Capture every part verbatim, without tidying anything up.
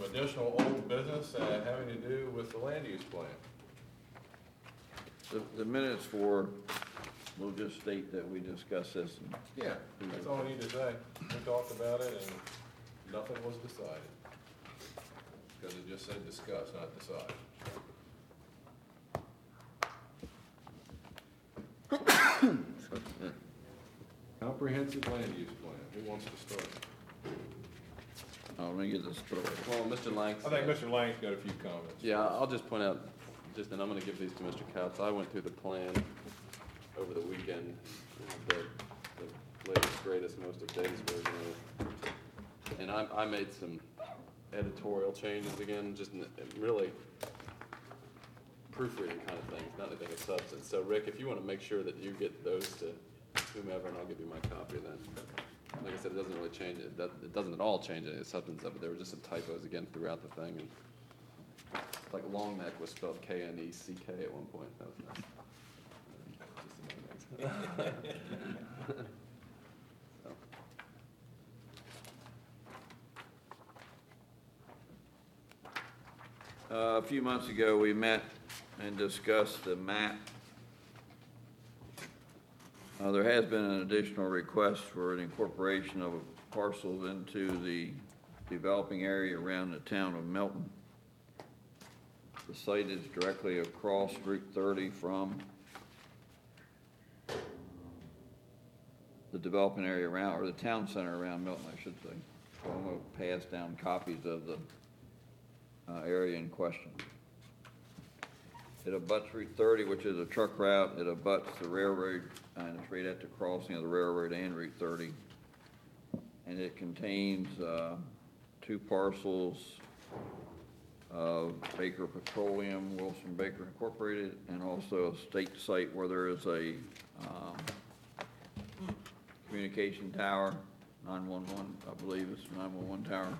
additional old business uh, having to do with the land use plan. The, the minutes for, we'll just state that we discussed this. And Yeah, that's all I need to say. We talked about it and nothing was decided. Because it just said discuss, not decide. Comprehensive land use plan. Who wants to start? Oh, let me get this story. Well, Mister Lang. I think Mister Lang's got a few comments. Yeah, I'll just point out, just, and I'm gonna give these to Mister Couts. I went through the plan over the weekend, the, the latest, greatest, most up-to-date version of it. And I, I made some editorial changes again, just in, in really proofreading kind of things, not anything of substance. So Rick, if you wanna make sure that you get those to whomever, and I'll give you my copy then. Like I said, it doesn't really change it. It doesn't at all change any of the substance of it. There were just some typos again throughout the thing. And like long neck was spelled K N E C K at one point. That was nice. Uh, a few months ago, we met and discussed the map. Uh, there has been an additional request for an incorporation of parcels into the developing area around the town of Milton. The site is directly across Route thirty from the developing area around, or the town center around Milton, I should say. So I'm going to pass down copies of the uh, area in question. It abuts Route thirty, which is a truck route. It abuts the railroad, and it's right at the crossing of the railroad and Route thirty. And it contains uh, two parcels of Baker Petroleum, Wilson Baker Incorporated, and also a state site where there is a um, communication tower, nine one one, I believe it's a nine one one tower.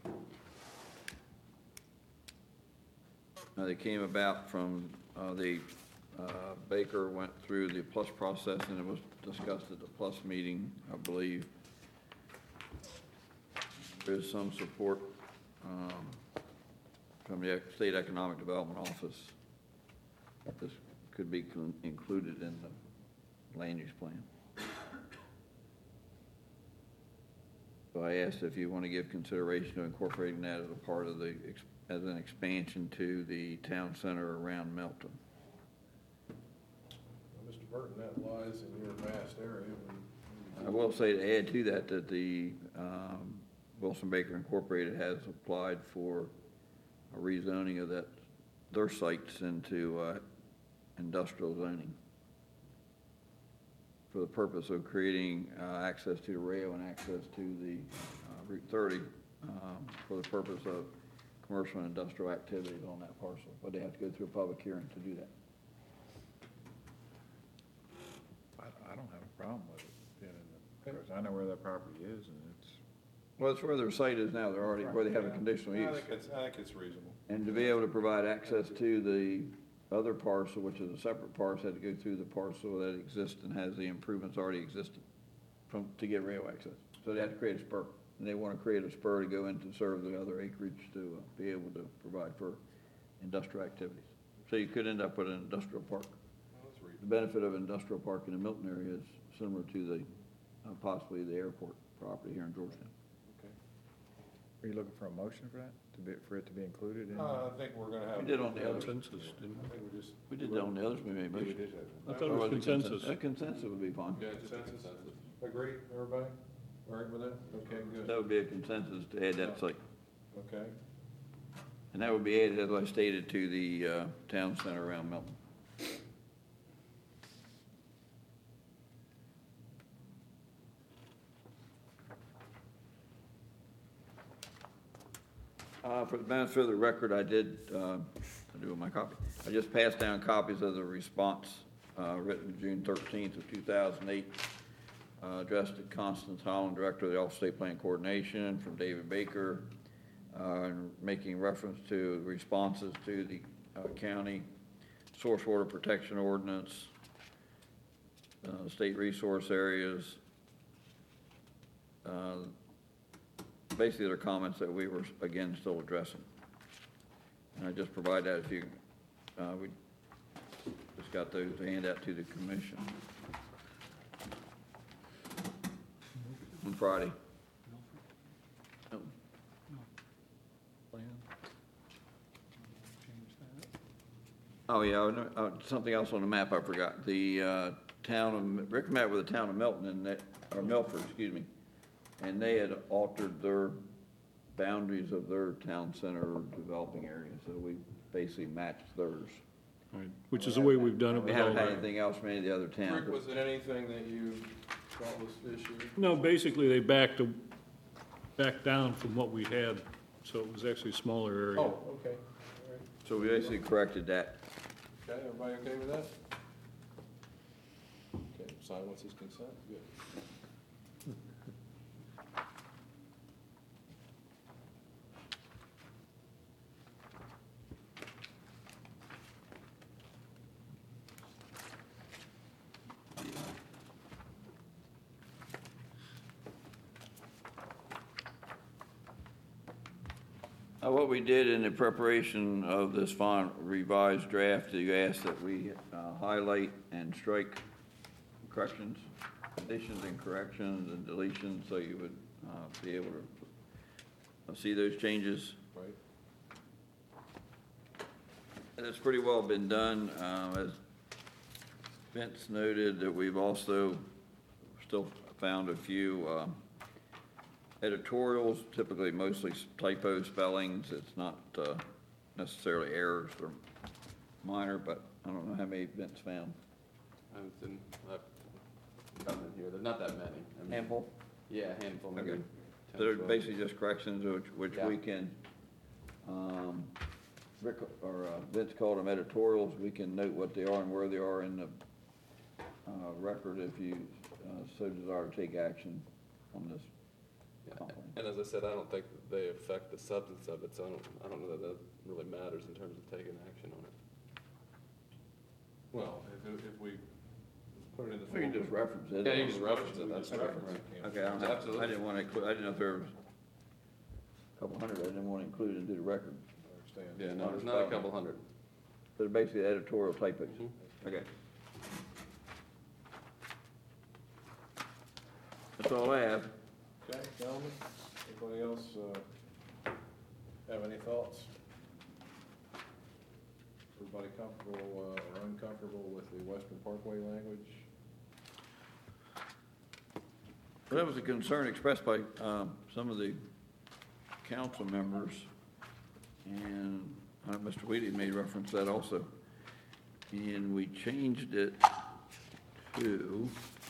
Uh, they came about from uh, the uh, Baker went through the plus process, and it was discussed at the plus meeting, I believe. There's some support um, from the State Economic Development Office. This could be con- included in the land use plan. So I asked if you want to give consideration to incorporating that as a part of the ex- as an expansion to the town center around Milton. Well, Mister Burton, that lies in your vast area. I will say to add to that that the um, Wilson Baker Incorporated has applied for a rezoning of that their sites into uh, industrial zoning for the purpose of creating uh, access to the rail and access to the uh, Route thirty um, for the purpose of commercial and industrial activities on that parcel, but they have to go through a public hearing to do that. I, I don't have a problem with it being in the, because I know where that property is, and it's, Well, it's where their site is now. They're already where they have a conditional I use. think it's, I think it's reasonable. And to be able to provide access to the other parcel, which is a separate parcel, had to go through the parcel that exists and has the improvements already existed from, to get rail access. So they have to create a spur. And they want to create a spur to go in to serve the other acreage to uh, be able to provide for industrial activities. So you could end up with an industrial park. Well, that's The reasonable. benefit of industrial park in the Milton area is similar to the, uh, possibly the airport property here in Georgetown. Okay. are you looking for a motion for that, to be, for it to be included in? Uh, I think we're gonna have. We did on the others. Consensus, didn't I think we just. We did that on the others, we made a Yeah, we motion. did have I that. thought it was Or the consensus. A consensus would be fine. Yeah, consensus. Agree, everybody? All right with that? Okay, That good. would be a consensus to add that site. Okay. And that would be added, as I stated, to the uh, town center around Milton. Uh, For the benefit of the record, I did, uh, I do with my copy, I just passed down copies of the response uh, written June thirteenth of two thousand eight, uh, addressed to Constance Holland, Director of the Office of State Plan Coordination, from David Baker, uh, and making reference to responses to the uh, county source water protection ordinance, uh, state resource areas, uh, basically they're comments that we were, again, still addressing. And I just provide that if you, uh, we just got those to hand out to the commission on Friday. Plan. Change that. Oh, yeah, oh, uh, something else on the map I forgot. The uh, town of, Rick met with the town of Milton and that, or Milford, excuse me, and they had altered their boundaries of their town center developing area, so we basically matched theirs. Right, which is the way we've done it We with haven't all had our. anything else from any of the other towns. Rick, was it anything that you thought was issued? No, basically, they backed, a- backed down from what we had, so it was actually a smaller area. Oh, okay, all right. So we basically corrected that. Okay, everybody okay with that? Okay, silence is consent, good. Uh, What we did in the preparation of this font revised draft, you asked that we uh, highlight and strike corrections, additions and corrections and deletions, so you would uh, be able to uh, see those changes. Right. And it's pretty well been done. Uh, As Vince noted, that we've also still found a few uh, editorials, typically mostly typo spellings. It's not uh, necessarily errors, they're minor, but I don't know how many Vince found. I've been, I've done it here, there's not that many. I mean, Handful? Yeah, a handful, maybe. Okay. ten, So they're twelve. basically just corrections which, which Yeah. we can, um, Rick, or uh, Vince called them editorials. We can note what they are and where they are in the uh, record if you uh, so desire to take action on this. Yeah, complaint. and as I said, I don't think that they affect the substance of it, so I don't, I don't know that that really matters in terms of taking action on it. Well, if, if we put it in the. We can just reference it. Yeah, you just reference it, We that's just fine. reference it, can't we? Okay, I don't have, I Absolutely. didn't want to include, I didn't know if there was a couple hundred, I didn't want to include it into the record. I understand. Yeah, no, there's not a couple hundred. They're basically editorial typos. Mhm. Okay. That's all I have. Okay, gentlemen, anybody else, uh, have any thoughts? Everybody comfortable, uh, or uncomfortable with the Western Parkway language? Well, that was a concern expressed by um, some of the council members, and uh, Mister Wheatley made reference to that also. And we changed it to,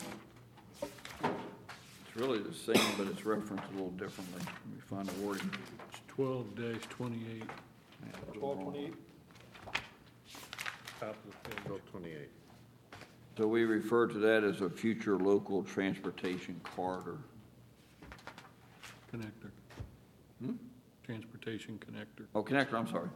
it's really the same, but it's referenced a little differently. Let me find the wording. It's twelve dash twenty-eight. Twelve twenty-eight? Top of the page. Twelve twenty-eight. So we refer to that as a future local transportation corridor. Connector. Hmm? Transportation connector. Oh, connector, I'm sorry.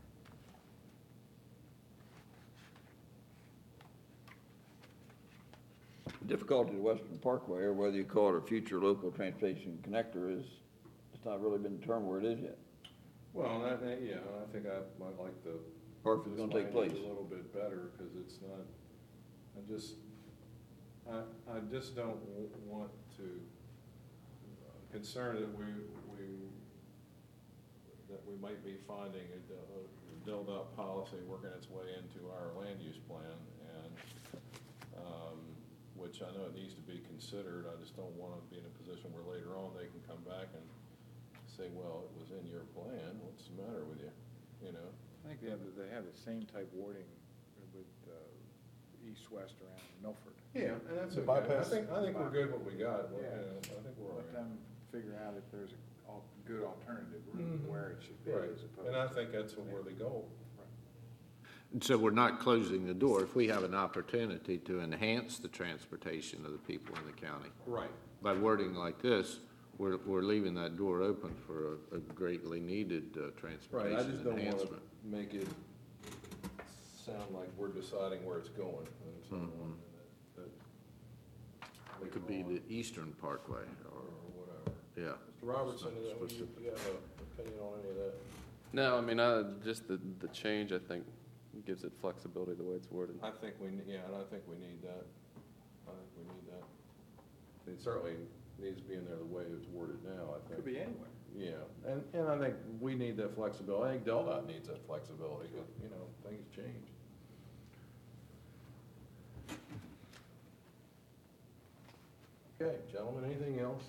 The difficulty of the Western Parkway, or whether you call it a future local transportation connector, is it's not really been determined where it is yet, Well, and I think, yeah, I think I might like the. or if it's gonna take place. A little bit better, because it's not, I just, I, I just don't w- want to, I'm concerned that we, we, that we might be finding a build-up policy working its way into our land use plan, and, um, which I know it needs to be considered. I just don't want to be in a position where later on they can come back and say, well, it was in your plan, what's the matter with you, you know? I think they have, the- they have the same type wording with uh, east-west around Milford. Yeah, and that's The okay. I bypass- think, I think we're good what we got, Well, Yeah. you know, I think we're all Let right. them figure out if there's a al- good alternative route Mhm. where it should be Right, as opposed. and I think that's where they go. And so we're not closing the door. If we have an opportunity to enhance the transportation of the people in the county Right. by wording like this, we're, we're leaving that door open for a, a greatly needed uh, Right, I transportation just don't want to enhancement. make it sound like we're deciding where it's going. and it's not Mhm. one that- that It could be later the Eastern Parkway on, or, Or whatever. Yeah. Mister Robertson, is that, what you, you have an opinion on any of that? No, I mean, uh, just the, the change, I think, gives it flexibility the way it's worded. I think we, ne- yeah, and I think we need that. I think we need that. It certainly needs to be in there the way it's worded now, I think. Could be anywhere. Yeah, and, and I think we need that flexibility. I think DelDOT needs that flexibility, because, you know, things change. Okay, gentlemen, anything else?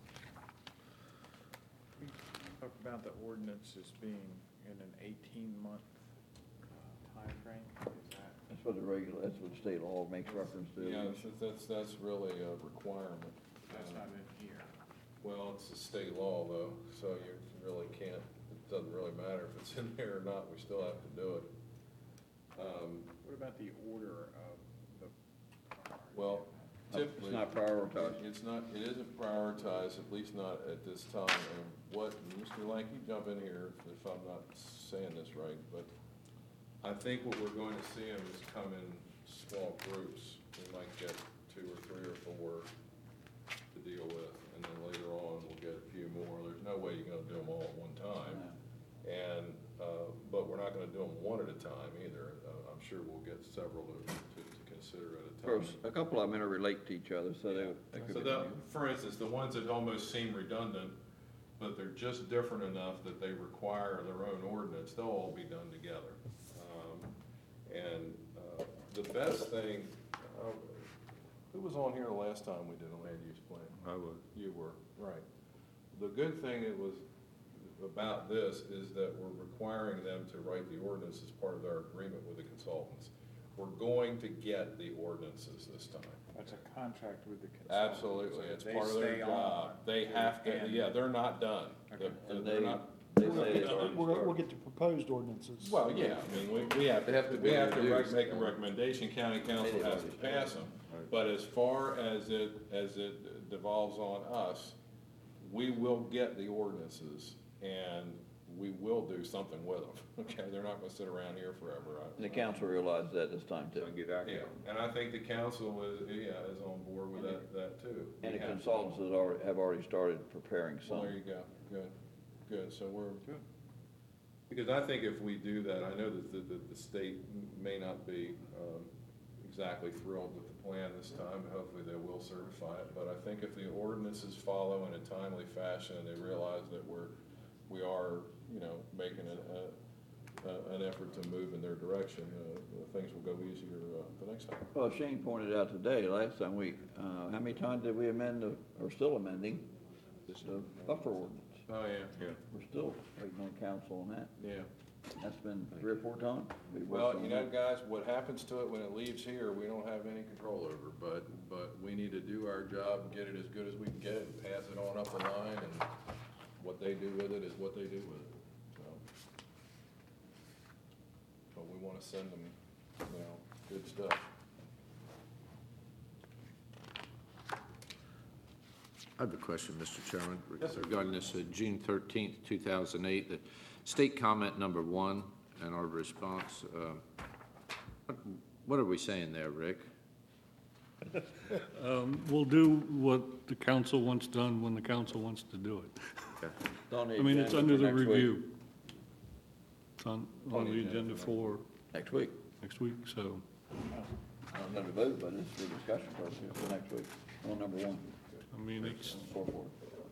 We talked about the ordinances being in an eighteen-month timeframe. Is that, That's what the regular, that's what state law makes reference to. Yeah, that's, that's, that's really a requirement. that's not in here. Well, it's a state law though, so you really can't, it doesn't really matter if it's in there or not, we still have to do it. Um, What about the order of the? Well, typically. It's not prioritized. It's not, it isn't prioritized, at least not at this time. And what, Mister Lank, you jump in here if I'm not saying this right, but I think what we're going to see them is come in small groups. We might get two or three or four to deal with, and then later on, we'll get a few more. There's no way you're gonna do them all at one time. And, uh, but we're not gonna do them one at a time either. Uh, I'm sure we'll get several to, to to consider at a time. First, a couple of them interrelate to each other, so they, they could So be. the, for instance, the ones that almost seem redundant, but they're just different enough that they require their own ordinance, they'll all be done together. Um, And, uh, the best thing, uh, who was on here the last time we did a land use plan? I would. You were, right. The good thing it was about this is that we're requiring them to write the ordinance as part of their agreement with the consultants. We're going to get the ordinances this time. That's a contract with the consultant. Absolutely, so it's they part of their stay job. on They have to, and- yeah, they're not done. Okay. They're- And they're they, not- they say they've already We'll, we'll started. get the proposed ordinances. Well, yeah, I mean, we, we have, They have to we be have to rec- reduced, make a yeah. recommendation, county council They've has to already pass them. But as far as it, as it devolves on us, we will get the ordinances and we will do something with them, okay? They're not gonna sit around here forever. I- And the council realized that this time too. Get Yeah, and I think the council is, yeah, is on board with that, that too. And the We have to. consultants has already, have already started preparing Well, some. there you go, good, good, so we're, because I think if we do that, I know that the, the, the state may not be, um, exactly thrilled with the plan this time, hopefully they will certify it, but I think if the ordinances follow in a timely fashion and they realize that we're, we are, you know, making an, a, a- an effort to move in their direction, uh, things will go easier, uh, the next time. Well, Shane pointed out today, last time we, uh, how many times did we amend the, or still amending the buffer ordinance? Oh, yeah, yeah, We're still waiting on council on that. yeah. That's been three or four times. We Well, worked on you know, that. guys, what happens to it when it leaves here, we don't have any control over, but, but we need to do our job and get it as good as we can get it and pass it on up the line, and what they do with it is what they do with it, so. But we wanna send them, you know, good stuff. I have a question, Mister Chairman, Yes, sir. regarding this uh, June thirteenth, two thousand eight, the state comment number one and our response. uh, what- What are we saying there, Rick? Um, We'll do what the council wants done when the council wants to do it. It's on the I mean, it's agenda under for the next week. review. It's on, on the agenda for Next week. next week, so. I don't know the vote, but it's the discussion purpose for next week, on number one. I mean, it's, Four, four.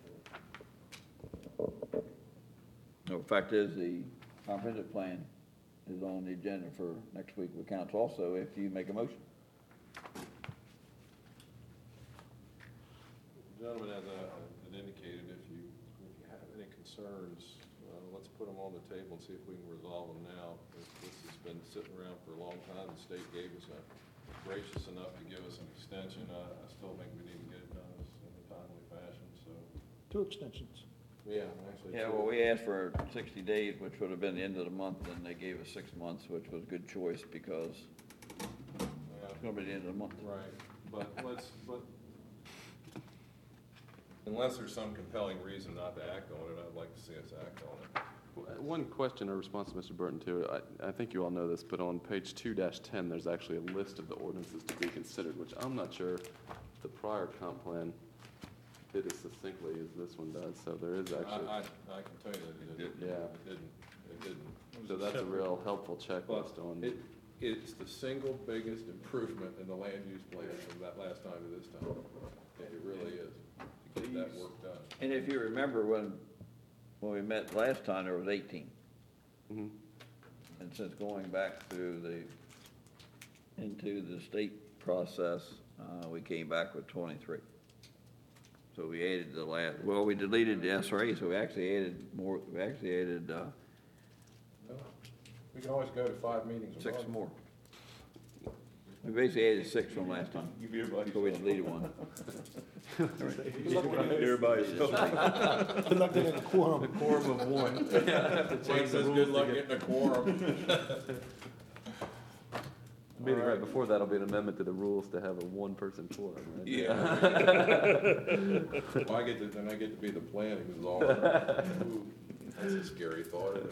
No, the fact is, the comprehensive plan is on the agenda for next week with council also, if you make a motion. Gentlemen, as I had indicated, if you, if you have any concerns, uh, let's put them on the table and see if we can resolve them now. This this has been sitting around for a long time, the state gave us a, gracious enough to give us an extension. I, I still think we need to get it done in a timely fashion, so, Two extensions. yeah, actually. Yeah, two. well, we asked for sixty days, which would have been the end of the month, and they gave us six months, which was a good choice, because Yeah. it's gonna be the end of the month. Right, but let's, but unless there's some compelling reason not to act on it, I'd like to see us act on it. One question or response to Mister Burton too, I, I think you all know this, but on page two dash ten, there's actually a list of the ordinances to be considered, which I'm not sure the prior comp plan did as succinctly as this one does, so there is I, actually, I, I can tell you that it didn't. Yeah. It didn't, it didn't. so that's a real helpful checklist But on. it, it's the single biggest improvement in the land use plan from that last time to this time. It really is, to get that work done. And if you remember when, when we met last time, there was eighteen. Mhm. And since going back through the, into the state process, uh, we came back with twenty-three. So we added the last, well, we deleted the S R A, so we actually added more, we actually added, uh, We can always go to five meetings a six month. more. We basically added six from last time, You be everybody. so we deleted one. Everybody. Conducted in a quorum. Quorum of one. Mike says good luck getting a quorum. Meeting right before that'll be an amendment to the rules to have a one-person forum, right? Yeah. Well, I get to, then I get to be the planning czar. Ooh, that's a scary thought.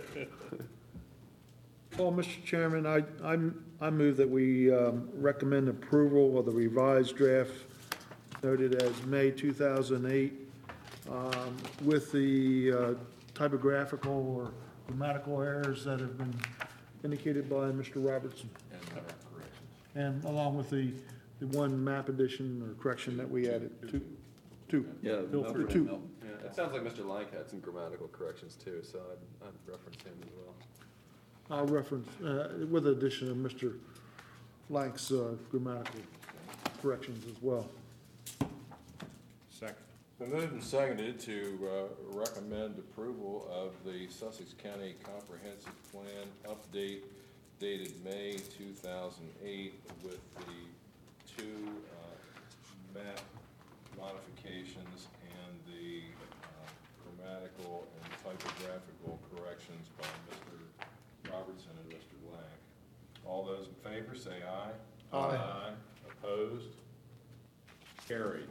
Well, Mister Chairman, I, I'm, I move that we um, recommend approval of the revised draft noted as May two thousand eight, um, with the uh, typographical or grammatical errors that have been indicated by Mister Robertson, And uh, corrections. and along with the, the one map addition or correction that we added, two, two. Yeah. Feel Milford free. and Two. Milton. Yeah, it sounds like Mister Lank had some grammatical corrections too, so I'd, I'd reference him as well. I'll reference, uh, with the addition of Mister Lank's uh, grammatical corrections as well. Second. Been moved and seconded to uh, recommend approval of the Sussex County Comprehensive Plan update dated May two thousand eight with the two uh, map modifications and the uh, grammatical and typographical corrections by Mister Robertson and Mister Lack. All those in favor say aye. Aye. Opposed? Carried.